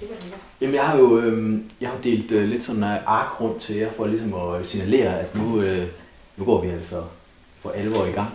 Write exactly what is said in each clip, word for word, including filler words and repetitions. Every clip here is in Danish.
Jamen jeg har jo øh, jeg har delt øh, lidt sådan en ark rundt til jer, for ligesom at signalere, at nu, øh, nu går vi altså for alvor i gang.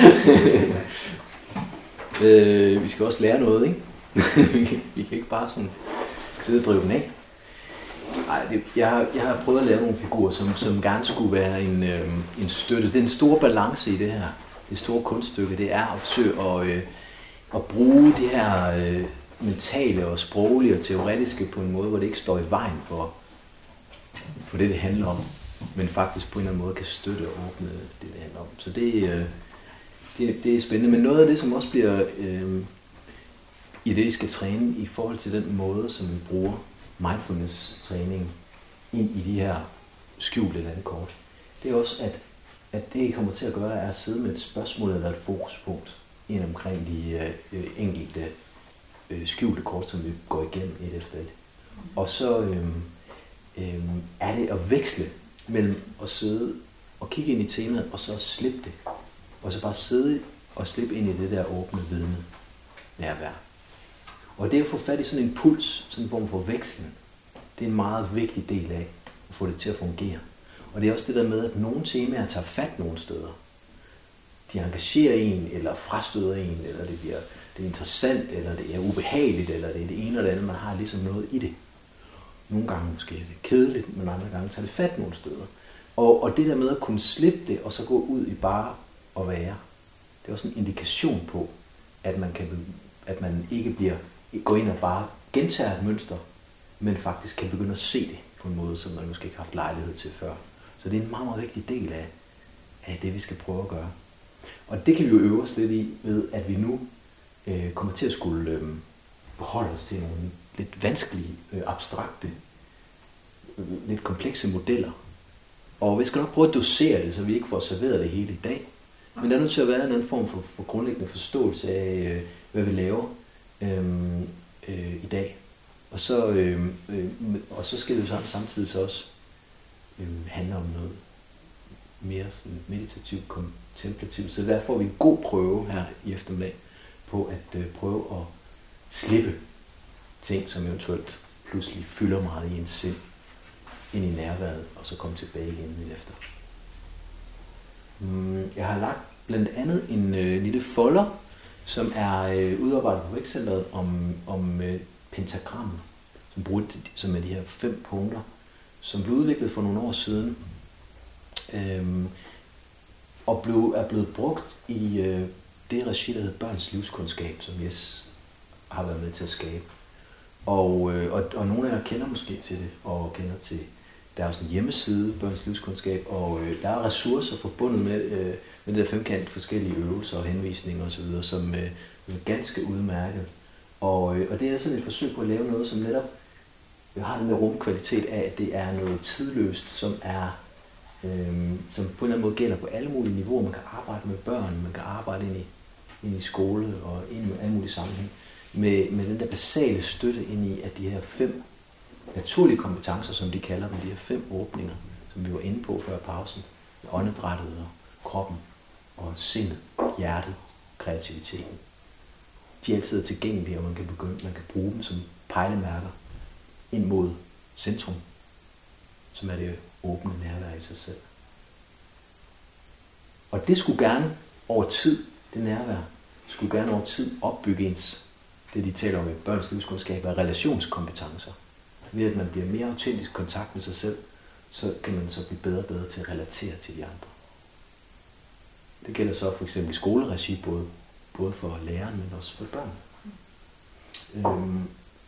øh, vi skal også lære noget, ikke? Vi kan ikke bare sådan sidde og drive den af. Ej, det, jeg, har, jeg har prøvet at lave nogle figurer, som, som gerne skulle være en, øh, en støtte. Den store balance i det her, det store kunststykke, det er at forsøge at, øh, at bruge det her øh, mentale og sproglige og teoretiske på en måde, hvor det ikke står i vejen for, for det, det handler om, men faktisk på en eller anden måde kan støtte og åbne det, det handler om. Så det, øh, det, det er spændende. Men noget af det, som også bliver øh, i det, I skal træne i forhold til den måde, som vi bruger mindfulness-træning ind i de her skjulte landkort, det er også, at, at det, I kommer til at gøre, er at sidde med et spørgsmål eller et fokuspunkt ind omkring de øh, enkelte øh, skjulte kort, som vi går igennem et efter et. Og så øh, øh, er det at veksle mellem at sidde og kigge ind i temaet, og så slippe det. Og så bare sidde og slippe ind i det der åbne vidne nærvær. Og det at få fat i sådan en puls, sådan en form for vekslen, det er en meget vigtig del af at få det til at fungere. Og det er også det der med, at nogle temaer tager fat nogle steder. De engagerer en, eller frastøder en, eller det, bliver, det er interessant, eller det er ubehageligt, eller det er det ene eller det andet, man har ligesom noget i det. Nogle gange måske er det kedeligt, men andre gange tager det fat nogle steder. Og, og det der med at kunne slippe det, og så gå ud i bare at være, det er også en indikation på, at man, kan, at man ikke bliver gå ind og bare gentager et mønster, men faktisk kan begynde at se det på en måde, som man måske ikke har haft lejlighed til før. Så det er en meget, meget vigtig del af, af det, vi skal prøve at gøre. Og det kan vi jo øve os lidt i, ved at vi nu øh, kommer til at skulle øh, forholde os til nogle lidt vanskelige, øh, abstrakte, øh, lidt komplekse modeller. Og vi skal nok prøve at dosere det, så vi ikke får serveret det hele i dag. Men der er nødt til at være en anden form for, for grundlæggende forståelse af, øh, hvad vi laver Øhm, øh, i dag. Og så, øh, øh, og så skal det jo samtidig så også øh, handle om noget mere sådan meditativt, kontemplativt. Så der får vi en god prøve her i eftermiddag på at øh, prøve at slippe ting, som eventuelt pludselig fylder meget i ens sind, ind i nærværet, og så komme tilbage igen lidt efter. Mm, jeg har lagt blandt andet en øh, lille folder, som er øh, udarbejdet på Vækstcentret om, om øh, pentagrammet, som, bruger, som er de her fem punkter, som blev udviklet for nogle år siden, øh, og blev, er blevet brugt i øh, det regi, der hedder Børns Livskundskab, som Jes har været med til at skabe. Og, øh, og, og nogle af jer kender måske til det, og kender til, der er også en hjemmeside, Børns Livskundskab, og øh, der er ressourcer forbundet med, øh, med det der femkant forskellige øvelser og henvisninger osv., som øh, er ganske udmærket. Og, øh, og det er sådan et forsøg på at lave noget, som netop har den der rumkvalitet af, at det er noget tidløst, som er øh, som på en eller anden måde gælder på alle mulige niveauer. Man kan arbejde med børn, man kan arbejde ind i, ind i skole og ind i alle mulige sammenhæng. Med, med den der basale støtte ind i, at de her fem naturlige kompetencer, som de kalder dem, de her fem åbninger, som vi var inde på før pausen, åndedrættet og kroppen og sindet, hjertet, kreativiteten. De er altid tilgængelige, og man kan begynde, man kan bruge dem som pejlemærker ind mod centrum, som er det åbne nærvær i sig selv. Og det skulle gerne over tid, det nærvær, skulle gerne over tid opbygge ens, det de taler om i børns livskundskab, er relationskompetencer. Ved at man bliver mere autentisk kontakt med sig selv, så kan man så blive bedre og bedre til at relatere til de andre. Det gælder så for eksempel i skoleregi, både, både for læreren, men også for børn. Mm. Øhm,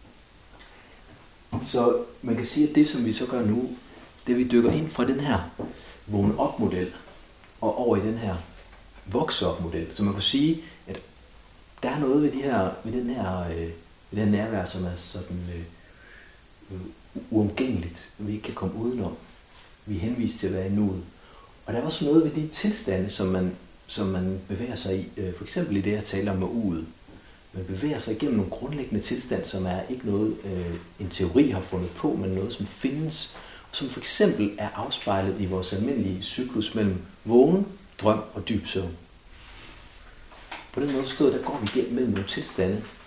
så man kan sige, at det, som vi så gør nu, det vi dykker ind fra den her vågne op-model, og over i den her vokse op-model. Så man kan sige, at der er noget ved, de her, ved den her, øh, ved den her nærvær, som er sådan øh, uomgængeligt, vi ikke kan komme udenom. Vi er henvist til at være i nuet. Og der er også noget ved de tilstande, som man, som man bevæger sig i, øh, for eksempel i det her taler om ude. Man bevæger sig igennem nogle grundlæggende tilstand, som er ikke noget, øh, en teori har fundet på, men noget, som findes, og som for eksempel er afspejlet i vores almindelige cyklus mellem vågen, drøm og dyb søvn. På den måde forstået, der går vi igennem mellem nogle tilstande,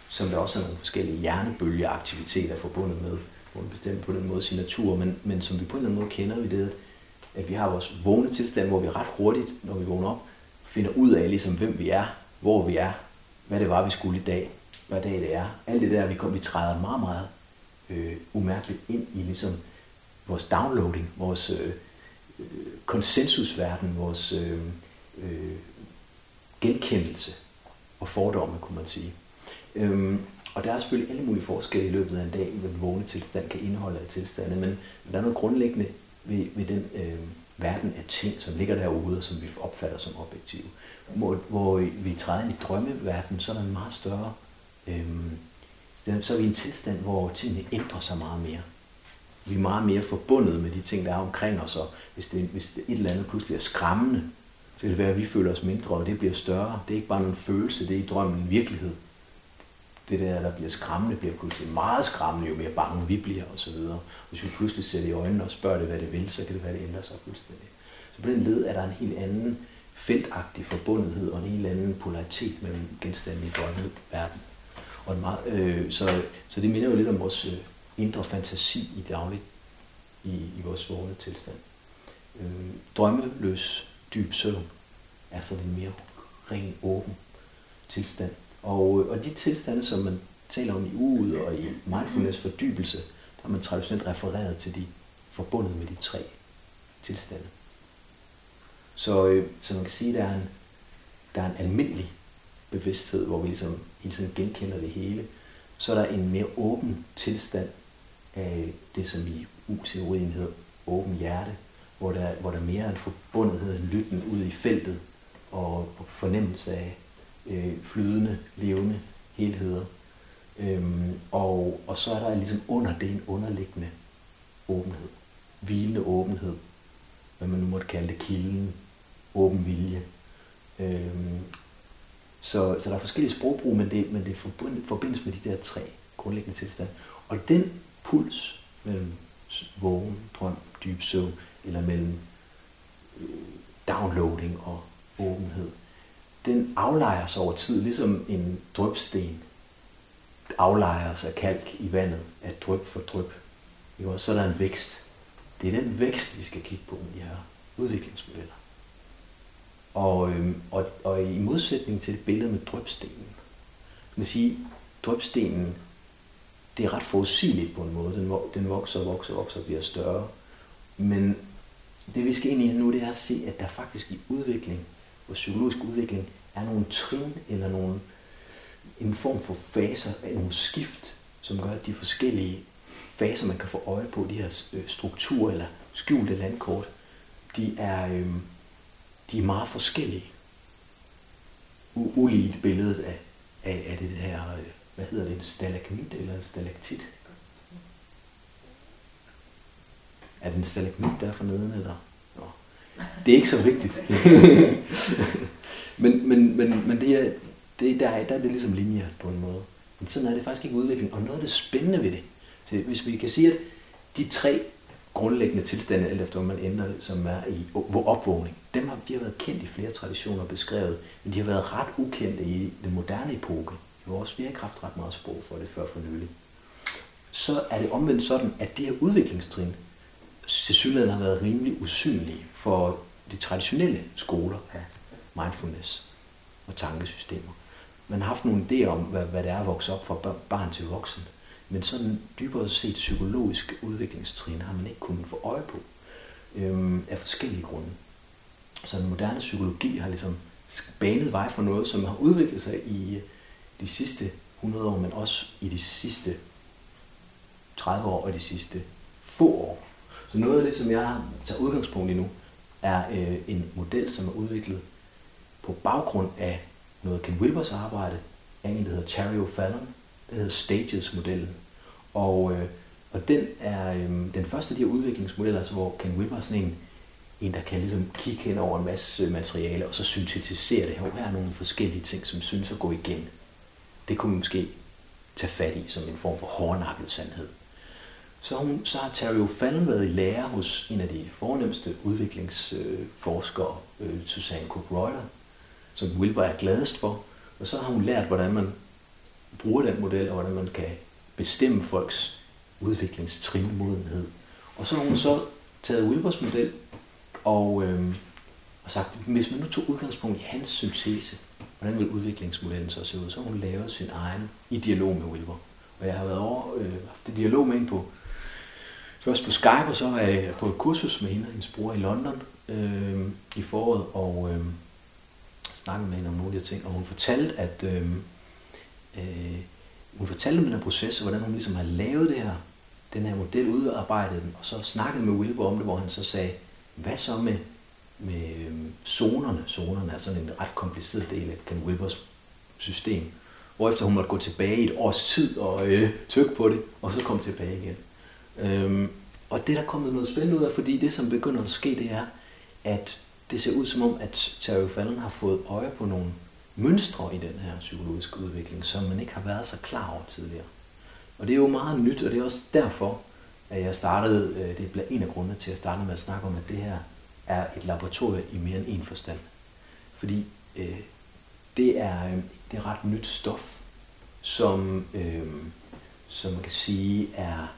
som der også er nogle forskellige hjernebølgeaktiviteter forbundet med, på en bestemt på den måde sin natur, men, men som vi på en eller anden måde kender vi det, at vi har vores vågne tilstand, hvor vi ret hurtigt, når vi vågner op, finder ud af, ligesom, hvem vi er, hvor vi er, hvad det var, vi skulle i dag, hvad dag det er. Alt det der, vi, kom, vi træder meget, meget øh, umærkeligt ind i ligesom, vores downloading, vores øh, konsensusverden, vores øh, øh, genkendelse og fordomme, kunne man sige. Øhm, og der er selvfølgelig alle mulige forskelle i løbet af en dag, hvad den vågne tilstand kan indeholde af tilstande, men der er noget grundlæggende ved, ved den øh, verden af ting, som ligger derude, og som vi opfatter som objektive. Hvor, hvor vi træder ind i drømmeverdenen, så er der en meget større, øh, så er vi i en tilstand, hvor tingene ændrer sig meget mere. Vi er meget mere forbundet med de ting, der er omkring os, og hvis, det, hvis det et eller andet pludselig er skræmmende, så kan det være, at vi føler os mindre, og det bliver større. Det er ikke bare en følelse, det er i drømmen en virkelighed. Det der, der bliver skræmmende, bliver pludselig meget skræmmende, jo mere bange vi bliver, osv. Hvis vi pludselig ser det i øjnene og spørger det, hvad det vil, så kan det være, det ændrer sig fuldstændig. Så på den led er der en helt anden feltagtig forbundethed og en helt anden polaritet mellem genstande i drømmeverden. Og en meget, øh, så, så det minder jo lidt om vores øh, indre fantasi i dagligt, i, i vores vågne tilstand. Øh, drømmeløs, dyb søvn er sådan en mere ren, åben tilstand. Og, og de tilstande, som man taler om i uget og i mindfulness fordybelse, der har man traditionelt refereret til de forbundet med de tre tilstande. Så, øh, så man kan sige, at der er en, der er en almindelig bevidsthed, hvor vi ligesom hele tiden genkender det hele. Så er der en mere åben tilstand af det, som i U til uenighed, åben hjerte, hvor der, hvor der mere er en forbundethed, en lytten ud i feltet og fornemmelse af øh, flydende, levende helheder. Øhm, og, og så er der ligesom under det en underliggende åbenhed, hvilende åbenhed, hvad man nu måtte kalde det, kilden, åben vilje. Øhm, så, så der er forskellige sprogbrug, men det, men det forbindes med de der tre grundlæggende tilstande. Og den puls mellem vågen, drøm, dyb søvn, eller mellem øh, downloading og åbenhed, den aflejer sig over tid, ligesom en drypsten aflejer sig af kalk i vandet, af dryp for dryp. Så er der en vækst. Det er den vækst, vi skal kigge på med de her udviklingsmodeller. Og, øhm, og, og i modsætning til det billede med drypstenen, man sige, drypstenen, det er ret forudsigeligt på en måde. Den, den vokser og vokser og vokser og bliver større. Men det vi skal ind i nu, det er at se, at der faktisk i udvikling, og psykologisk udvikling, er nogle trin eller nogle, en form for faser, nogle skift, som gør, at de forskellige faser, man kan få øje på, de her strukturer eller skjulte landkort, de er, øh, de er meget forskellige. U- ulige billedet af, af, af det her, hvad hedder det, en stalagmit eller en stalaktit? Er det en stalagmit der for neden, eller? Nå. Det er ikke så vigtigt. men, men, men, men det er, det, der, er, der er det ligesom linjer på en måde. Men sådan er det faktisk ikke udvikling. Og noget af det spændende ved det, så hvis vi kan sige, at de tre grundlæggende tilstande, alt efter man ender, som er i opvågning, dem har, de har været kendt i flere traditioner beskrevet, men de har været ret ukendte i den moderne epoke. I vores vi har ikke haft ret meget sprog for det før for nylig. Så er det omvendt sådan, at de her udviklingstrin tilsyneladende har været rimelig usynlige for de traditionelle skoler af mindfulness og tankesystemer. Man har haft nogle idéer om, hvad, hvad det er at vokse op fra barn til voksen, men sådan dybere set psykologisk udviklingstrin har man ikke kunnet få øje på øhm, af forskellige grunde. Så den moderne psykologi har ligesom banet vej for noget, som har udviklet sig i de sidste hundrede år, men også i de sidste tredive år og de sidste få år. Så noget af det, som jeg tager udgangspunkt i nu, er øh, en model, som er udviklet på baggrund af noget Ken Wilbers arbejde, en der hedder Terry O'Fallon, der hedder Stages-modellen. Og, øh, og den er øh, den første af de her udviklingsmodeller, altså, hvor Ken Wilber er sådan en, en, der kan ligesom kigge hen over en masse materiale, og så syntetisere det. Her er nogle forskellige ting, som synes at gå igen. Det kunne man måske tage fat i som en form for hårdnakket sandhed. Så, hun, så har Terry O'Fallon været i lære hos en af de fornemste udviklingsforskere, øh, Suzanne Cook-Reuter, som Wilber er gladest for. Og så har hun lært, hvordan man bruger den model, og hvordan man kan bestemme folks udviklingstrinmodenhed. Og så har hun så taget Wilbers model og, øhm, og sagt, hvis man nu tog udgangspunkt i hans syntese, hvordan vil udviklingsmodellen så se ud, så har hun lavet sin egen i dialog med Wilber. Og jeg har været over, øh, haft et dialog med hende på, først på Skype, og så var jeg på et kursus med hende og hendes bror i London øh, i foråret, og øh, snakkede med hende om nogle af de her ting, og hun fortalte, at øh, øh, hun fortalte om den her proces, og hvordan hun ligesom har lavet det her, den her model, udarbejdet den, og så snakkede med Wilber om det, hvor han så sagde, hvad så med, med øh, zonerne? Zonerne er sådan en ret kompliceret del af Ken Wilbers system, hvorefter hun måtte gå tilbage i et års tid og øh, tykke på det, og så komme tilbage igen. Øhm, og det der er kommet noget spændende ud af, fordi det som begynder at ske, det er, at det ser ud som om, at Terry Fallon har fået øje på nogle mønstre i den her psykologiske udvikling, som man ikke har været så klar over tidligere. Og det er jo meget nyt, og det er også derfor, at jeg startede, øh, det blev en af grundene til at starte med at snakke om, at det her er et laboratorium i mere end en forstand. Fordi øh, det, er, øh, det er ret nyt stof, som, øh, som man kan sige er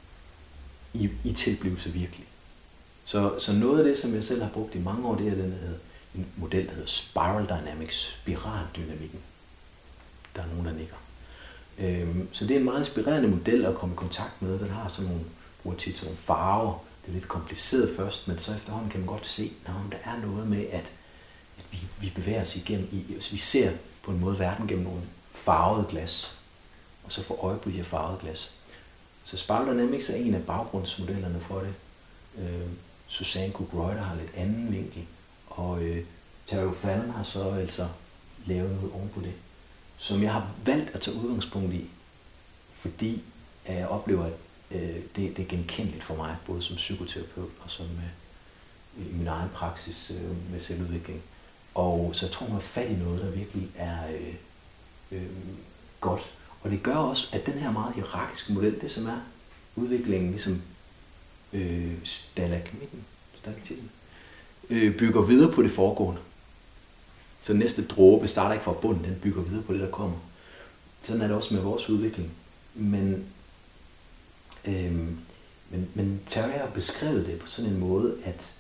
i, i tilblivelse virkelig. Så, så noget af det, som jeg selv har brugt i mange år, det er den, der hedder, en model, der hedder Spiral Dynamics, spiraldynamikken. Der er nogen, der nikker. Øhm, så det er en meget inspirerende model at komme i kontakt med. Den har sådan nogle, bruger tit sådan nogle farver. Det er lidt kompliceret først, men så efterhånden kan man godt se, at der er noget med, at, at vi, vi bevæger os igennem, i, altså vi ser på en måde verden gennem nogle farvede glas, og så får øje på de her farvede glas. Så Spiral Dynamics er en af baggrundsmodellerne for det. Øh, Suzanne Cook-Reuter har lidt anden vinkel, og øh, Terry Fallon har så altså lavet noget oven på det, som jeg har valgt at tage udgangspunkt i, fordi jeg oplever, at øh, det, det er genkendeligt for mig, både som psykoterapeut og som øh, i min egen praksis øh, med selvudvikling. Og så jeg tror jeg fat i noget, der virkelig er øh, øh, godt. Og det gør også, at den her meget hierarkiske model, det som er udviklingen, ligesom øh, stalagmitten, stalagmitten, øh, bygger videre på det foregående. Så næste dråbe starter ikke fra bunden, den bygger videre på det, der kommer. Sådan er det også med vores udvikling. Men, øh, men, men Terry har beskrevet det på sådan en måde, at,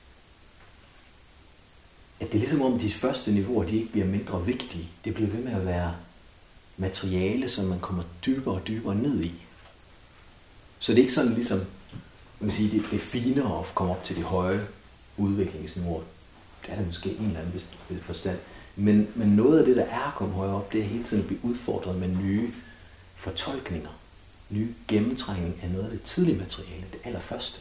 at det er ligesom om de første niveauer, de ikke bliver mindre vigtige. Det bliver ved med at være materiale, som man kommer dybere og dybere ned i. Så det er ikke sådan ligesom, man kan sige, det, det er finere at komme op til de høje udviklingsniveauer. Det er der måske en eller anden forstand. Men, men noget af det, der er at komme højere op, det er hele tiden at blive udfordret med nye fortolkninger. Nye gennemtrængning af noget af det tidlige materiale, det allerførste.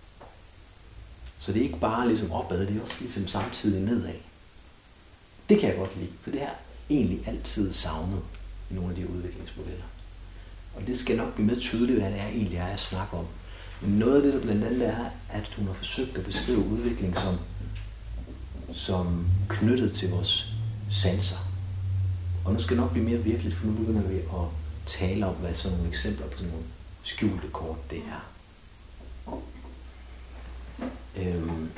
Så det er ikke bare ligesom opad, det er også ligesom samtidig nedad. Det kan jeg godt lide, for det er egentlig altid savnet i nogle af de udviklingsmodeller. Og det skal nok blive mere tydeligt, hvad det er egentlig er, jeg snakker om. Men noget af det, der blandt andet er, at hun har forsøgt at beskrive udvikling som, som knyttet til vores sanser. Og nu skal det nok blive mere virkeligt, for nu begynder vi at tale om, hvad sådan nogle eksempler på sådan nogle skjulte kort det er. Øhm.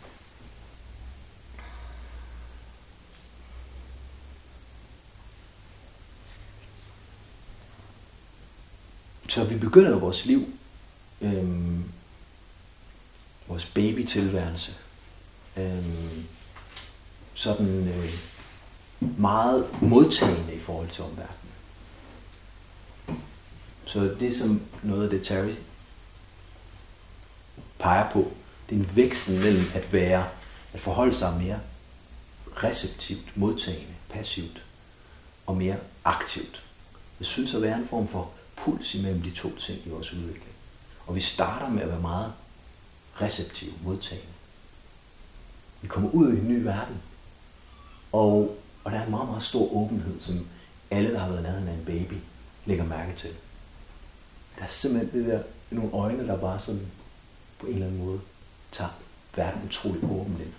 Så vi begynder jo vores liv, øhm, vores babytilværelse, øhm, sådan øh, meget modtagende i forhold til omverdenen. Så det er som noget af det, Terry peger på, det er en væksten mellem at være, at forholde sig mere receptivt, modtagende, passivt og mere aktivt. Jeg synes at være en form for puls imellem de to ting i vores udvikling. Og vi starter med at være meget receptive, modtagende. Vi kommer ud i en ny verden, og, og der er en meget, meget stor åbenhed, som alle, der har været nærheden af en baby, lægger mærke til. Der er simpelthen det der, nogle øjne, der bare sådan på en eller anden måde tager verden utrolig åben ind.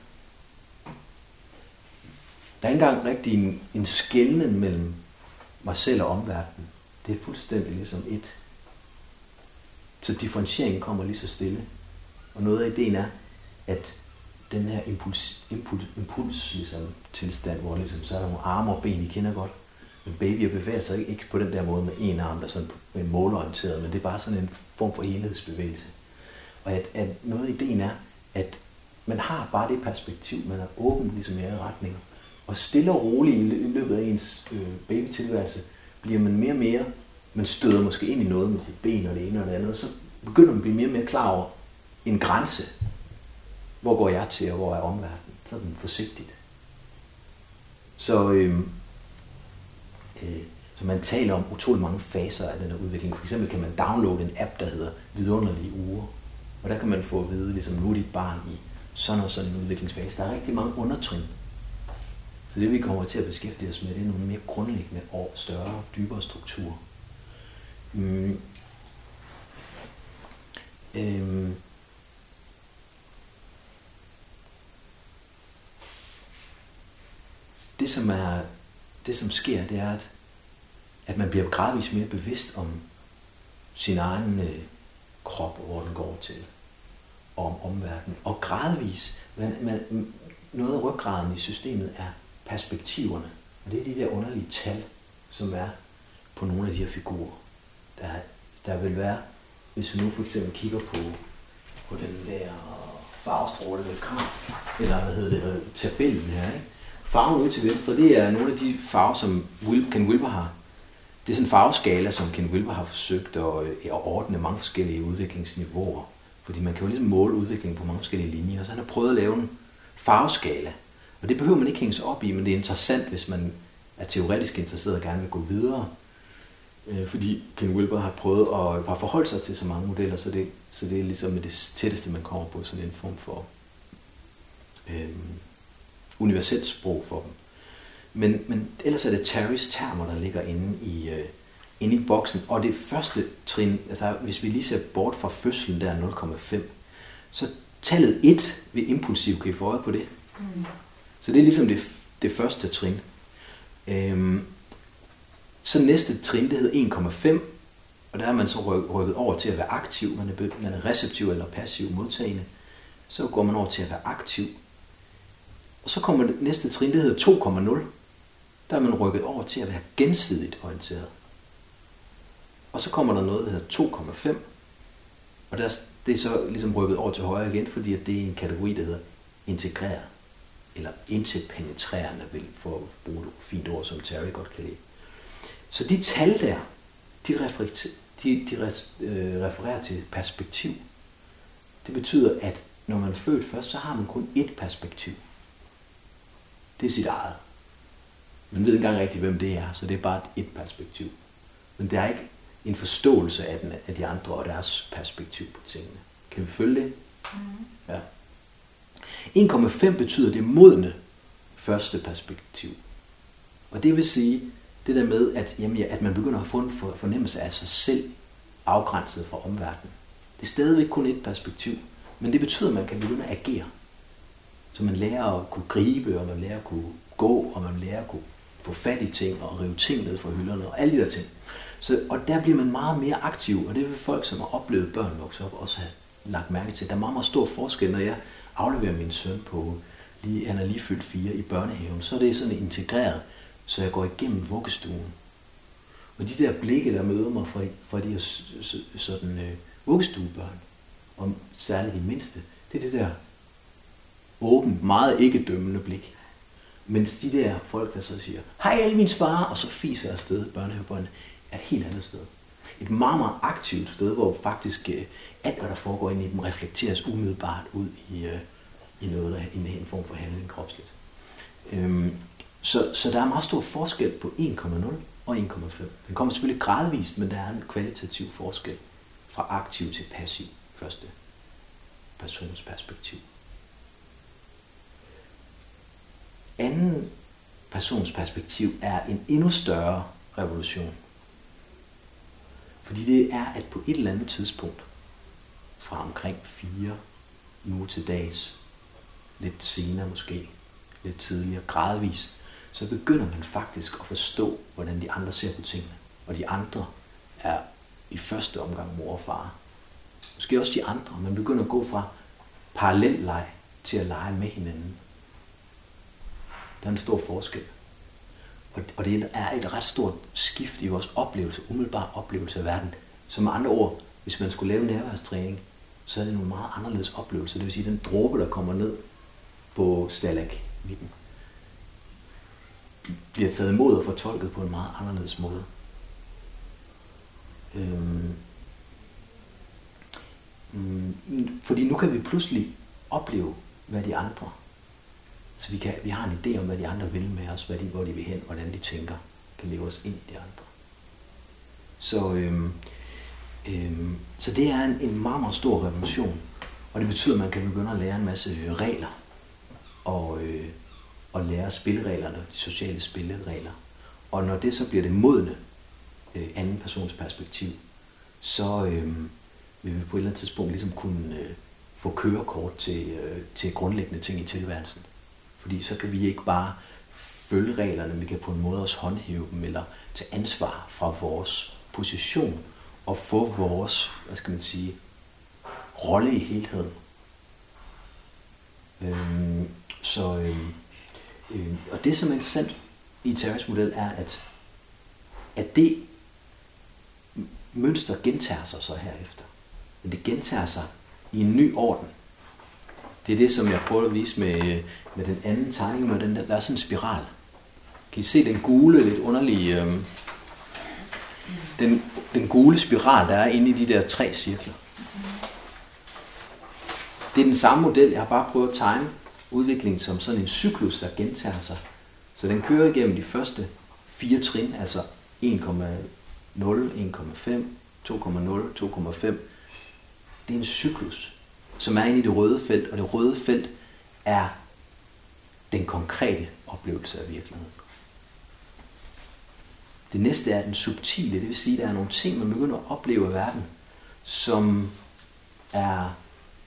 Der er ikke engang rigtig en, en skelnen mellem mig selv og omverdenen. Det er fuldstændig ligesom et. Så differentieringen kommer lige så stille. Og noget af ideen er, at den her impuls, impuls, impuls ligesom, tilstand, hvor ligesom, så er der nogle arme og ben, I kender godt, En baby bevæger sig ikke, ikke på den der måde med en arm, der er sådan en målorienteret, men det er bare sådan en form for helhedsbevægelse. Og at, at noget af ideen er, at man har bare det perspektiv, man er åben ligesom i alle retninger. Og stille og roligt i løbet af ens øh, babytilværelse bliver man mere og mere, man støder måske ind i noget med sit ben og det ene og det andet, og så begynder man at blive mere og mere klar over en grænse. Hvor går jeg til, og hvor er omverdenen? Sådan forsigtigt. Så, øh, øh, så man taler om utrolig mange faser af den her udvikling. For eksempel kan man downloade en app, der hedder Vidunderlige Uger. Og der kan man få at vide, ligesom nu er dit barn i sådan og sådan en udviklingsfase. Der er rigtig mange undertrin. Så det vi kommer til at beskæftige os med, det er nogle mere grundlæggende og større, dybere strukturer. Mm. Øhm. Det som er, det som sker, det er, at, at man bliver gradvist mere bevidst om sin egen øh, krop, og hvor den går til, og om omverdenen. Og gradvist, man, man, noget af ryggraden i systemet er perspektiverne. Og det er de der underlige tal, som er på nogle af de her figurer. Der, der vil være, hvis vi nu for eksempel kigger på, på den der farvestrålende graf, eller hvad hedder det, tabellen her, ikke? Farven ude til venstre, det er nogle af de farver, som Ken Wilber har. Det er sådan en farveskala, som Ken Wilber har forsøgt at, at ordne mange forskellige udviklingsniveauer. Fordi man kan jo ligesom måle udviklingen på mange forskellige linjer. Så han har prøvet at lave en farveskala. Og det behøver man ikke hænge sig op i, men det er interessant, hvis man er teoretisk interesseret og gerne vil gå videre. Fordi Ken Wilber har prøvet at, at forholde sig til så mange modeller, så det, så det er ligesom det tætteste, man kommer på sådan en form for øhm, universelt sprog for dem. Men, men ellers er det Terrys termer, der ligger inde i, øh, inde i boksen. Og det første trin, altså hvis vi lige ser bort fra fødslen, der er nul komma fem, så tallet et ved impulsiv, kan I få øje på det? Mm. Så det er ligesom det, det første trin. Øhm, så næste trin, det hedder en komma fem, og der er man så rykket over til at være aktiv. Man er, man er receptiv eller passiv modtagende. Så går man over til at være aktiv. Og så kommer det næste trin, det hedder to komma nul. Der er man rykket over til at være gensidigt orienteret. Og så kommer der noget, der hedder to komma fem. Og der, det er så ligesom rykket over til højre igen, fordi at det er en kategori, der hedder integreret. Eller interpenetrerende, for at bruge et fint ord, som Terry godt kan lide. Så de tal der, de, referer, de, de refererer til perspektiv. Det betyder, at når man er født først, så har man kun ét perspektiv. Det er sit eget. Man ved ikke engang rigtigt, hvem det er, så det er bare et perspektiv. Men der er ikke en forståelse af, den, af de andre og deres perspektiv på tingene. Kan vi følge det? Mm. Ja. en komma fem betyder det modne første perspektiv. Og det vil sige, det der med, at, jamen, ja, at man begynder at få en fornemmelse af sig selv afgrænset fra omverdenen. Det er stadigvæk kun et perspektiv, men det betyder, at man kan begynde at agere. Så man lærer at kunne gribe, og man lærer at kunne gå, og man lærer at kunne få fat i ting, og rive ting ned fra hylderne, og alle de der ting. Så, og der bliver man meget mere aktiv, og det vil folk, som har oplevet børn vokse op, også have lagt mærke til. Der er meget, meget stor forskel, når jeg afleverer min søn på, lige, han er lige fyldt fire i børnehaven, så er det sådan integreret, så jeg går igennem vuggestuen. Og de der blikke, der møder mig fra, fra de her sådan, øh, vuggestuebørn, og særligt de mindste, det er det der åbent, meget ikke-dømmende blik. Mens de der folk, der så siger, hej alle mine far, og så fiser afsted, børnehavebørnene, er et helt andet sted. Et meget, meget aktivt sted, hvor faktisk øh, alt, hvad der foregår inde i dem, reflekteres umiddelbart ud i, øh, i noget af en, en form for handling kropsligt. Øhm, så, så der er meget stor forskel på en komma nul og en komma fem. Den kommer selvfølgelig gradvist, men der er en kvalitativ forskel fra aktiv til passiv første persons perspektiv. Anden persons perspektiv er en endnu større revolution. Fordi det er, at på et eller andet tidspunkt, fra omkring fire nu til dags, lidt senere måske, lidt tidligere, gradvis, så begynder man faktisk at forstå, hvordan de andre ser på tingene. Og de andre er i første omgang mor og far. Måske også de andre. Man begynder at gå fra parallelleg til at lege med hinanden. Der er en stor forskel. Og, og det er et ret stort skift i vores oplevelse, umiddelbare oplevelse af verden. Så med andre ord, hvis man skulle lave nærværstræning, så er det nogle meget anderledes oplevelser. Det vil sige, den dråbe, der kommer ned på stalagmitten, bliver taget imod og fortolket på en meget anderledes måde. Øhm, mm, fordi nu kan vi pludselig opleve, hvad de andre, så vi, kan, vi har en idé om, hvad de andre vil med os, hvad de, hvor de vil hen, hvordan de tænker, kan leve os ind i de andre. Så, øhm, øhm, så det er en, en meget, meget stor revolution, og det betyder, at man kan begynde at lære en masse regler, og, øh, og lære spillereglerne, de sociale spilleregler. Og når det så bliver det modne, øh, anden persons perspektiv, så øh, vil vi på et eller andet tidspunkt ligesom kunne øh, få kørekort til, øh, til grundlæggende ting i tilværelsen. Fordi så kan vi ikke bare følge reglerne, vi kan på en måde også håndhæve dem, eller tage ansvar fra vores position, og få vores, hvad skal man sige, rolle i helheden. Øhm, så, øhm, øhm, og det, som er interessant i Terrys model, er, at, at det mønster gentager sig så herefter. Men det gentager sig i en ny orden. Det er det, som jeg prøver at vise med, med den anden tegning, med den der, der er sådan en spiral. Kan I se den gule, lidt underlige, øhm, den, den gule spiral, der er inde i de der tre cirkler. Det er den samme model, jeg har bare prøvet at tegne udviklingen som sådan en cyklus, der gentager sig. Så den kører igennem de første fire trin, altså en komma nul, en komma fem, to komma nul, to komma fem. Det er en cyklus, som er inde i det røde felt, og det røde felt er den konkrete oplevelse af virkeligheden. Det næste er den subtile, det vil sige, at der er nogle ting, man begynder at opleve i verden, som er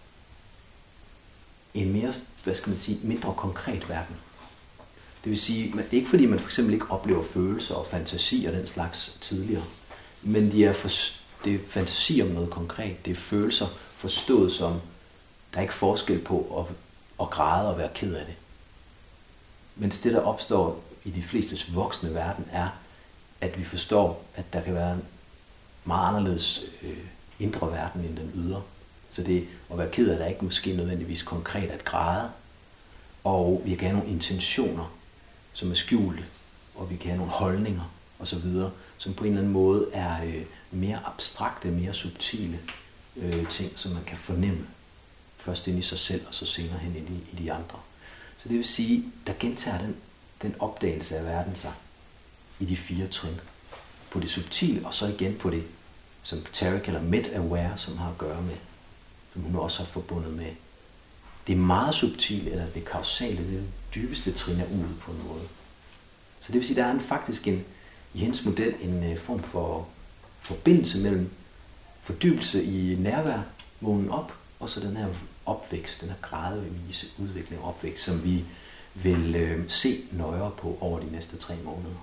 en mere, hvad skal man sige, mindre konkret verden. Det vil sige, det er ikke fordi, man for eksempel ikke oplever følelser og fantasi og den slags tidligere, men de er for, det er fantasi om noget konkret, det er følelser forstået som, der er ikke forskel på at, at græde og være ked af det. Mens det, der opstår i de flestes voksne verden, er, at vi forstår, at der kan være en meget anderledes øh, indre verden end den ydre. Så det at være ked af det er ikke måske nødvendigvis konkret at græde, og vi kan have nogle intentioner, som er skjulte, og vi kan have nogle holdninger osv., som på en eller anden måde er øh, mere abstrakte, mere subtile øh, ting, som man kan fornemme. Først ind i sig selv, og så senere hen i de, i de andre. Så det vil sige, der gentager den, den opdagelse af verden sig i de fire trin. På det subtile, og så igen på det, som Terry kalder meta-aware, som har at gøre med, som hun også har forbundet med. Det er meget subtile, eller det kausale, det dybeste trin af ude på en måde. Så det vil sige, der er en, faktisk en, i hendes model en uh, form for forbindelse mellem fordybelse i nærvær, vågen op, og så den her opvækst, den her gradvise udvikling og opvækst, som vi vil øh, se nøjere på over de næste tre måneder.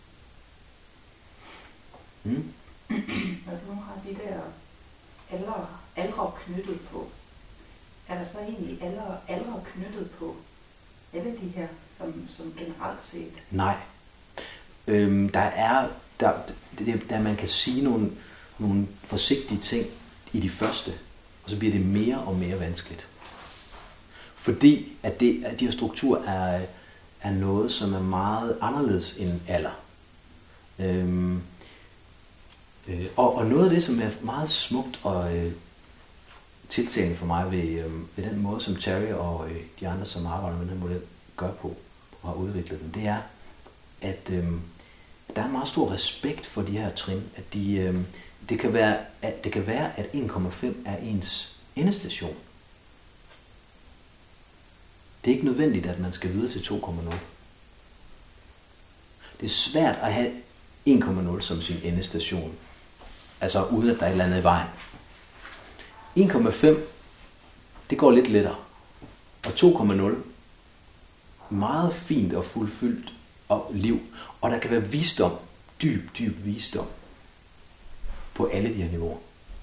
Mm? Når du nu har de der aldre, aldre knyttet på, er der så egentlig aldre, aldre knyttet på alle de her, som, som generelt set? Nej. Øhm, der er, der, der, der man kan sige nogle, nogle forsigtige ting i de første, og så bliver det mere og mere vanskeligt. Fordi at, det, at de her strukturer er, er noget, som er meget anderledes end alder. Øhm, øh, og, og noget af det, som er meget smukt og øh, tiltalende for mig ved, øh, ved den måde, som Terry og øh, de andre, som arbejder med den model, gør på og har udviklet den, det er, at øh, der er en meget stor respekt for de her trin. At de, øh, det, kan være, at det kan være, at en komma fem er ens endestation. Det er ikke nødvendigt, at man skal videre til to komma nul. Det er svært at have en komma nul som sin endestation. Altså uden at der er et eller andet i vejen. en komma fem, det går lidt lettere. Og to komma nul, meget fint og fuldfyldt og liv. Og der kan være visdom, dyb, dyb visdom, på alle de her niveauer.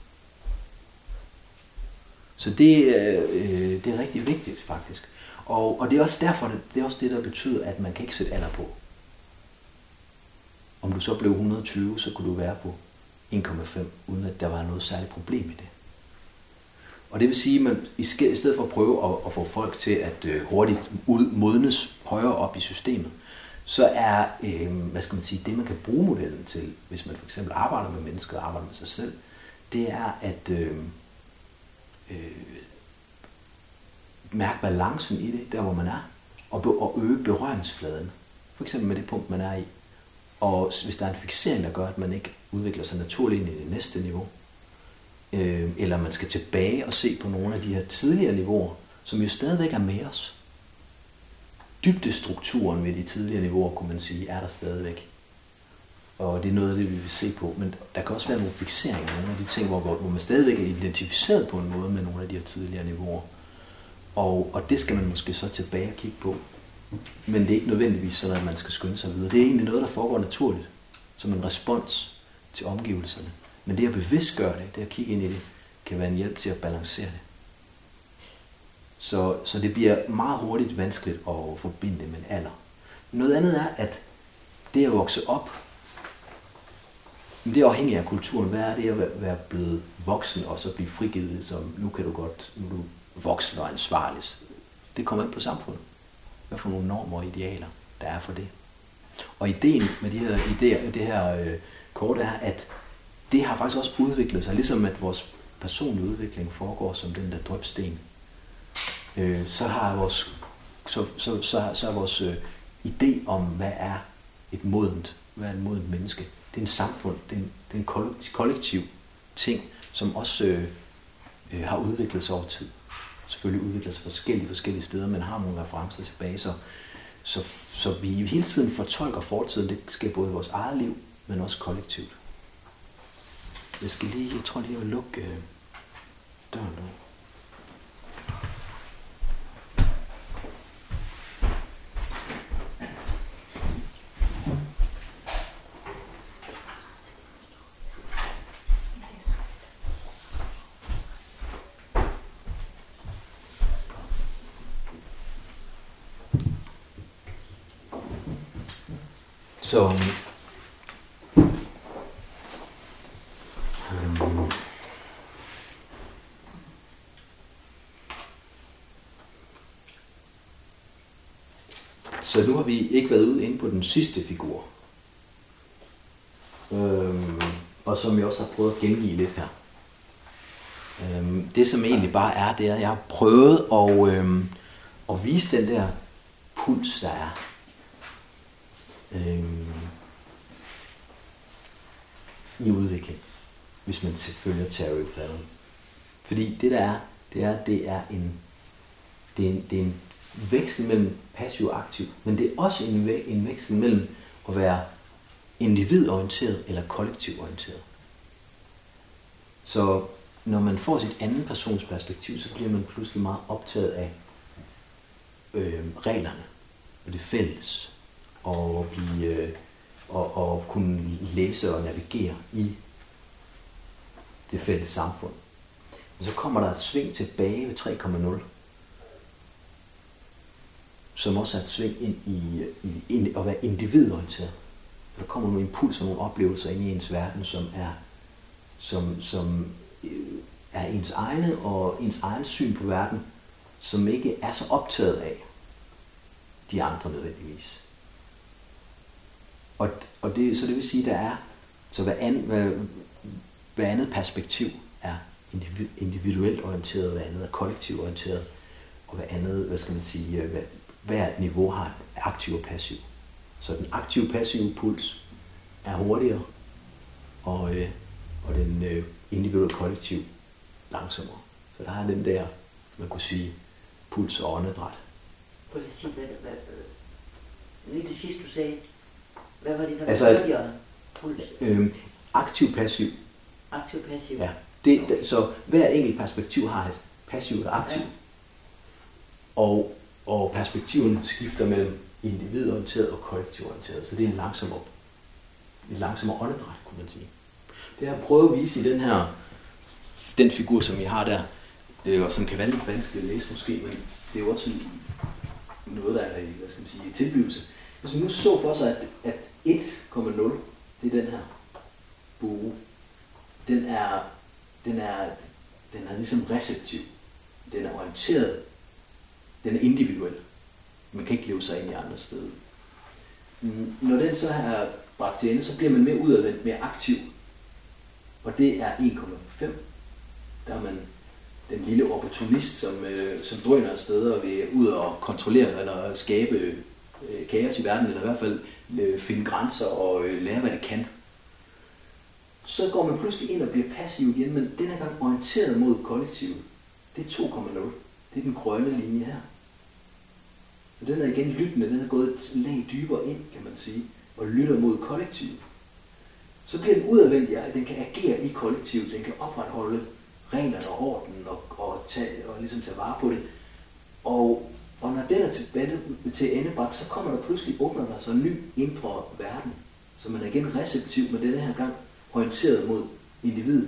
Så det, øh, det er rigtig vigtigt faktisk. Og, og det er også derfor, det, det er også det, der betyder, at man kan ikke sætte alder på. Om du så blev et hundrede og tyve, så kunne du være på en komma fem, uden at der var noget særligt problem i det. Og det vil sige, at man i stedet for at prøve at, at få folk til at øh, hurtigt ud, modnes højere op i systemet, så er øh, hvad skal man sige, det, man kan bruge modellen til, hvis man for eksempel arbejder med mennesker og arbejder med sig selv, det er at øh, øh, mærke balancen i det, der hvor man er, og, be- og øge berøringsfladen. For eksempel med det punkt, man er i. Og hvis der er en fiksering, der gør, at man ikke udvikler sig naturligt ind i det næste niveau, øh, eller man skal tilbage og se på nogle af de her tidligere niveauer, som jo stadigvæk er med os. Dybdestrukturen ved de tidligere niveauer, kunne man sige, er der stadigvæk. Og det er noget af det, vi vil se på. Men der kan også være nogle fikseringer, nogle af de ting, hvor, hvor man stadigvæk er identificeret på en måde med nogle af de her tidligere niveauer. Og, og det skal man måske så tilbage og kigge på. Men det er ikke nødvendigvis sådan, at man skal skynde sig videre. Det er egentlig noget, der foregår naturligt, som en respons til omgivelserne. Men det at bevidstgøre det, det at kigge ind i det, kan være en hjælp til at balancere det. Så, så det bliver meget hurtigt vanskeligt at forbinde det med en alder. Noget andet er, at det at vokse op, det er afhængigt af kulturen. Hvad er det at være blevet voksen og så blive frigivet, som nu kan du godt, nu er du voksen og ansvarlig. Det kommer ind på samfundet. Hvad for nogle normer og idealer, der er for det. Og ideen med de her idéer, det her øh, kort er, at det har faktisk også udviklet sig, ligesom at vores personlige udvikling foregår som den der drypsten. Øh, så har vores, så, så, så, så er vores øh, idé om, hvad er et modent, hvad er et modent menneske. Det er en samfund, det er en, det er en kollektiv ting, som også øh, øh, har udviklet sig over tid. Selvfølgelig udvikler sig forskellige forskellige steder, men har nogle referencer tilbage, så, så, så vi hele tiden fortolker fortiden. Det sker både i vores eget liv, men også kollektivt. Jeg skal lige, jeg tror lige, jeg vil lukke øh, døren nu. Så um, så nu har vi ikke været ude inde på den sidste figur, øhm, og som jeg også har prøvet at gengive lidt her. Øhm, det som egentlig bare er, det er, at jeg har prøvet at, øhm, at vise den der puls, der er. Øhm, i udvikling, hvis man følger Terry Fallon. Fordi det der er, det er, det er en, det er en, det er en veksel mellem passiv og aktiv, men det er også en, en veksel mellem at være individorienteret eller kollektivorienteret. Så når man får sit anden persons perspektiv, så bliver man pludselig meget optaget af øh, reglerne og det fælles. Og, blive, og, og kunne læse og navigere i det fælles samfund. Og så kommer der et sving tilbage ved tre komma nul, som også er et sving ind i, i, i at være individorienteret. Der kommer nogle impulser, nogle oplevelser ind i ens verden, som er, som, som er ens egne og ens egen syn på verden, som ikke er så optaget af de andre nødvendigvis. Og, og det, så det vil sige, der er, så hver, an, hver, hver andet perspektiv er individuelt orienteret, hver andet er kollektivt orienteret, og hver andet, hvad skal man sige, hver, hver niveau har aktiv og passiv. Så den aktive passive puls er hurtigere, og, øh, og den øh, individuelle kollektiv langsommere. Så der er den der, man kunne sige, puls og åndedræt. Prøv at sige, hvad, hvad, lige det sidste du sagde. Hvad var det, der altså, var hurtigere puls? Øh, aktiv passiv. Aktiv passiv. Ja. Det, det, så hver enkelt perspektiv har et passivt og aktivt. Ja. Og, og perspektiven skifter mellem individorienteret og kollektivorienteret. Så det er en langsommere, en langsommere åndedræt, kunne man sige. Det har jeg prøvet at vise i den her, den figur, som I har der, øh, og som kan være lidt vanskeligt at læse måske, men det er jo også noget, der er i, hvad skal man sige, i tilblivelse. Hvis man nu så for sig, at, at et komma nul det er den her bue. Den er, den er, den er ligesom receptiv. Den er orienteret. Den er individuel. Man kan ikke leve sig ind i andre steder. Når den så er bragt til ende, så bliver man mere udadvendt, mere aktiv. Og det er en komma fem. Der er man den lille opportunist, som, øh, som drøner afsted og vil ud og kontrollere eller skabe øh, kaos i verden, eller i hvert fald øh, finde grænser og øh, lære, hvad det kan. Så går man pludselig ind og bliver passiv igen, men denne gang orienteret mod kollektivet. Det er to komma nul. Det er den grønne linje her. Så den er igen lyttende, den er gået et lag dybere ind, kan man sige, og lytter mod kollektivet. Så bliver den udadvendt, at den kan agere i kollektivet, så den kan opretholde reglerne og ordenen og, og, tage, og ligesom tage vare på det. Og, og når den er tilbage til endebragt, så kommer der pludselig, åbner der sig en ny indre verden, så man er igen receptiv med denne her gang orienteret mod individet.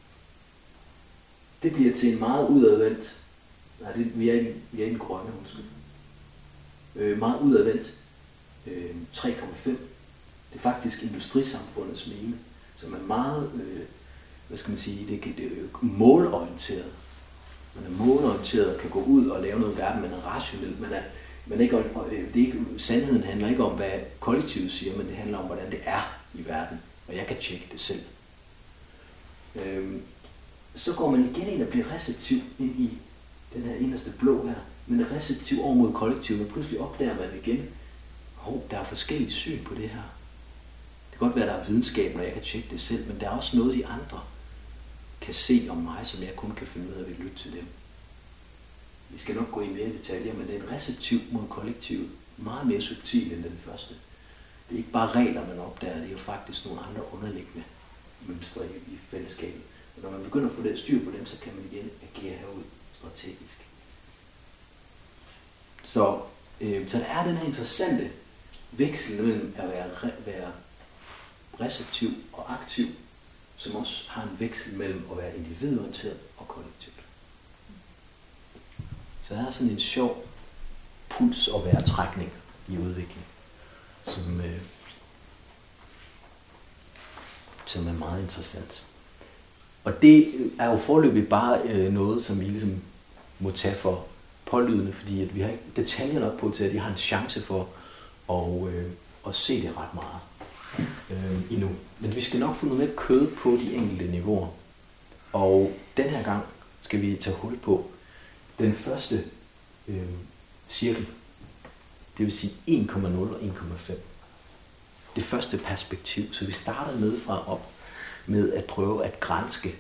Det bliver til en meget udadvendt, nej, det, vi, er i, vi er i den grønne, undskyld. Øh, meget udadvendt, øh, tre komma fem. Det er faktisk industrisamfundets mine, som er meget, øh, hvad skal man sige, det, det er målorienteret. Man er målorienteret og kan gå ud og lave noget i verden, man er rationel, man er, man er ikke, det er ikke, sandheden handler ikke om, hvad kollektivet siger, men det handler om, hvordan det er i verden, og jeg kan tjekke det selv. Øh, så går man igen ind og bliver receptiv ind i den her inderste blå her, men er receptiv over mod kollektivet, og pludselig opdager man igen, oh, der er forskellige syn på det her. Det kan godt være, at der er videnskab, når jeg kan tjekke det selv, men der er også noget, de andre kan se om mig, som jeg kun kan finde ud af at lytte til dem. Vi skal nok gå i mere detaljer, men det er en receptiv mod kollektivet, meget mere subtil end den første. Det er ikke bare regler, man opdager, det er jo faktisk nogle andre underliggende mønstre i fællesskabet. Og når man begynder at få det styr på dem, så kan man igen agere herud strategisk. Så, øh, så der er den her interessante veksel mellem at være, re, være receptiv og aktiv, som også har en veksel mellem at være individorienteret og kollektivt. Så der er sådan en sjov puls og vejrtrækning i udviklingen, som, øh, som er meget interessant. Og det er jo foreløbig bare øh, noget, som vi ligesom må tage for pålydende, fordi at vi har ikke detaljer nok på til, at de har en chance for at, øh, at se det ret meget øh, endnu. Men vi skal nok få noget mere kød på de enkelte niveauer. Og den her gang skal vi tage hul på den første øh, cirkel. Det vil sige en komma nul og en komma fem. Det første perspektiv. Så vi starter nedefra op med at prøve at granske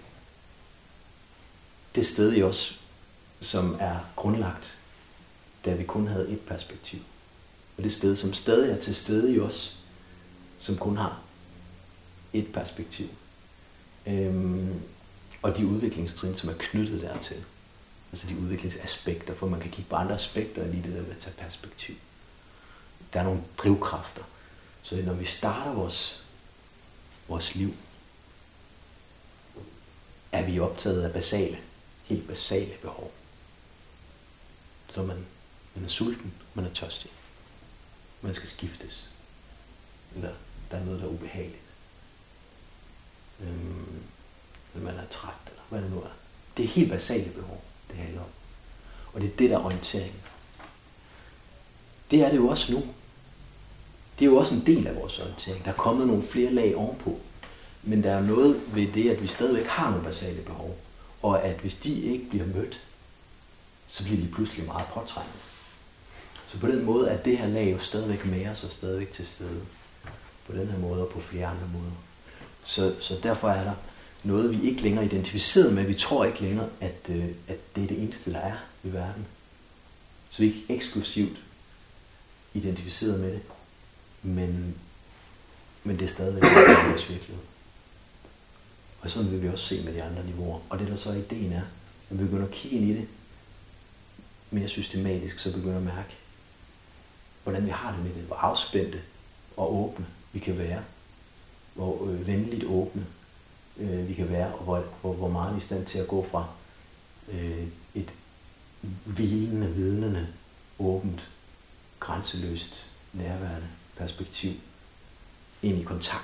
det sted i os, som er grundlagt, da vi kun havde et perspektiv. Og det sted, som stadig er til stede i os, som kun har et perspektiv. Øhm, og de udviklingstrin, som er knyttet dertil. Altså de udviklingsaspekter, for man kan kigge på andre aspekter lige det der med at tage perspektiv. Der er nogle drivkræfter. Så når vi starter vores, vores liv, er vi optaget af basale, helt basale behov. Så man, man er sulten, man er tørstig. Man skal skiftes. Eller der er noget, der er ubehageligt. Øhm, eller man er træt, eller hvad det nu er. Det er helt basale behov, det handler om. Og det er det, der er orienteringen. Det er det jo også nu. Det er jo også en del af vores orientering. Der er kommet nogle flere lag ovenpå. Men der er noget ved det, at vi stadigvæk har nogle basale behov. Og at hvis de ikke bliver mødt, så bliver de pludselig meget påtrængende. Så på den måde er det her lag jo stadigvæk med os og stadigvæk til stede. På den her måde og på flere andre måder. Så, så derfor er der noget, vi ikke længere identificeret med. Vi tror ikke længere, at, øh, at det er det eneste, der er i verden. Så vi er ikke eksklusivt identificeret med det. Men, men det er stadigvæk vores virkelighed. Og sådan vil vi også se med de andre niveauer. Og det der så er ideen er, at vi begynder at kigge ind i det mere systematisk, så begynder at mærke, hvordan vi har det med det, hvor afspændte og åbne vi kan være, hvor øh, venligt åbne øh, vi kan være, og hvor, hvor, hvor meget vi er i stand til at gå fra øh, et hvilende, vidnende, åbent, grænseløst, nærværende perspektiv ind i kontakt